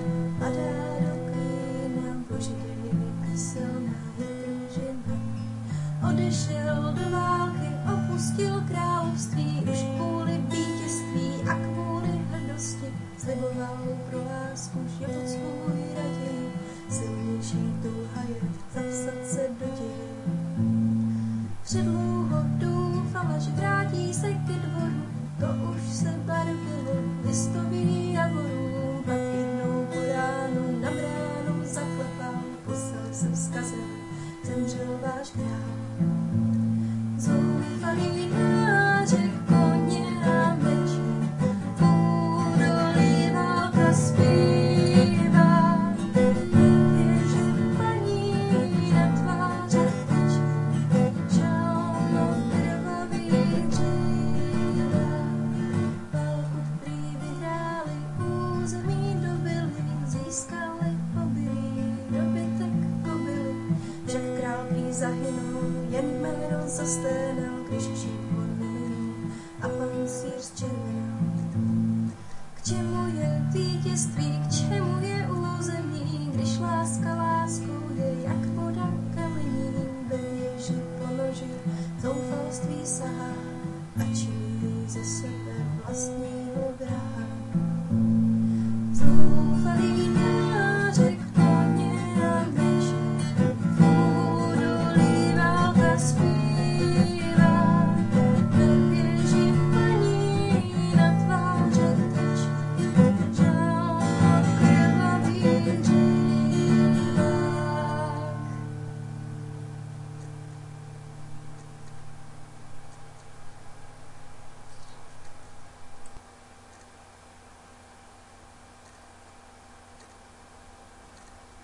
Padá do klína božidej, silná je pružina. Odešel do války, opustil království, už kvůli vítězství a kvůli hrdosti sliboval pro lásku život svůj raději. Silnější touha je zapsat se do děje. Předlouho doufala, že vrátí se ke dvoru, to už se barvilo listoví javorů. Pak jednou po ránu na bránu zaklepal, poslal jsem vzkazem, zemřel váš král. Zoufalý nářek koně na meči, v údolí válka zpívá. Ježe paní na tváře tečí, čalno krvavý dříva. Válku prý vyhráli, území dobyli, získali obilí, dobytek kobily. Však král prý zahynul, jen jméno zasténal, když